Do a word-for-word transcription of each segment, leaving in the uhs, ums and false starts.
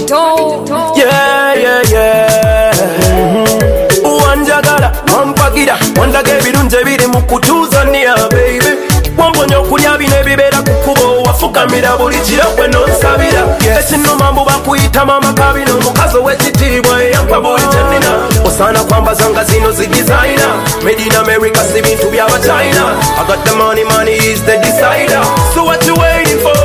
toe. Yeah, yeah, yeah. Mm-hmm. Wanjagala, wampagira, wandaga ebirungi ebiri mu kutuzania, baby. Wamponya okulya bino ebibera ku kkubo, wafukamira buli kiro gwe nonsabira. Ekinnuma mbu bakuyita mama kabino, omukazi ow'ekitiibwa eyampa buli kye nnina. Osaana kwambaza nga zino zi designer, made in America si bintu by'aba China. I got the money, money is the decider. So what you waiting for?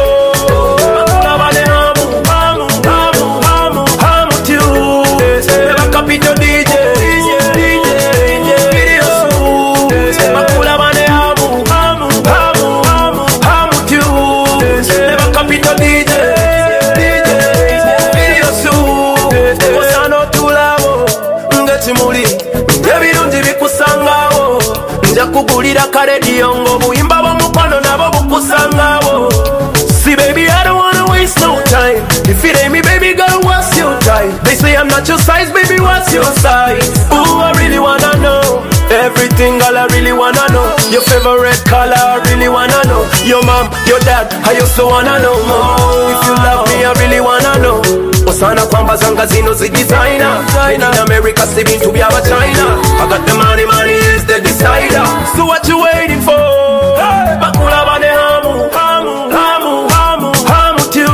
Kugulira karediyo ngo buyimba bw'omukwano nabo bukusangawo. See baby, I don't wanna waste no time. If it ain't me baby girl, what's your type? They say I'm not your size, baby, what's your size? Ooh, I really wanna know everything, girl, I really wanna know. Your favorite color, I really wanna know. Your mom, your dad, I also wanna know more. If you love me, I really wanna know. Osana kwambaza nga zino zi designer, made in America si bintu by'aba China. I got the money, money is the decider. So what you waiting for? Hey! Bakula bane hamu, hamu, hamu, hamu, hamu tu.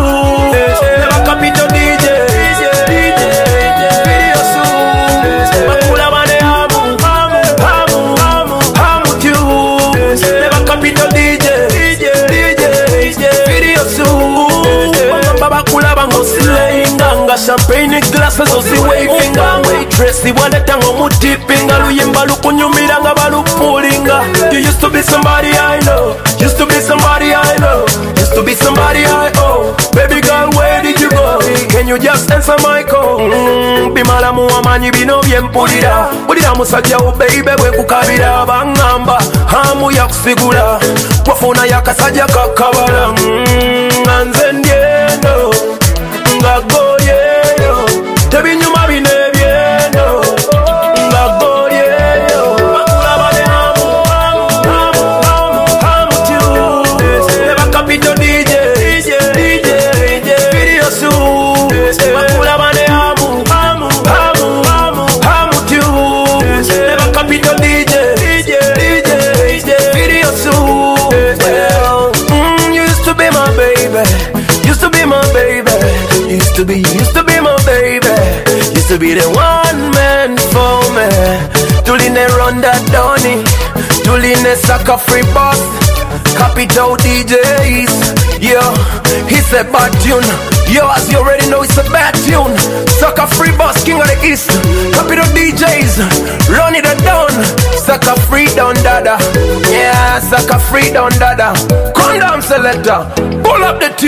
Never kapito D J, D J, video soon. Bakula bane hamu, hamu, hamu, hamu, hamu tu. Never kapito D J, D J, video soon. Bakula bango silenga, nga champagne glasses ozi wavinga. Waitress ibwaneta ng'omutipinga, luyimba lukunyumira nga balupulinga. You used to be somebody I know, used to be somebody I know, used to be somebody I owe. Baby girl, where did you go? Can you just answer my call? Mm, bimala muwamanyi bino byempulira, bulira musajja wo baby bwe kukabira. Bangamba hamu yakusigula, wafuna yakasajja kakabala. Mm, nze ndyeno nga golyeyo, tebinyuma bino ebyeno nga golyeyo. Bakula bane hamu, hamu, hamu, hamu tu. Never kapito D J, D J, video soon. Bakula bane hamu, hamu, hamu, hamu, hamu tu. Never kapito D J, D J, video soon. Mm, you used to be my baby, used to be my baby. Used to be, used to be my baby. Used to be the one man for me. Tuline run that Donny, Tuline sucker free boss, Capital D Js. Yo, it's a bad tune. Yo, as you already know, it's a bad tune. Sucker free boss, king of the east. Capital D Js, run it down. Sucker free down dada. Yeah, sucker free down dada. Come down selector, pull up the tune.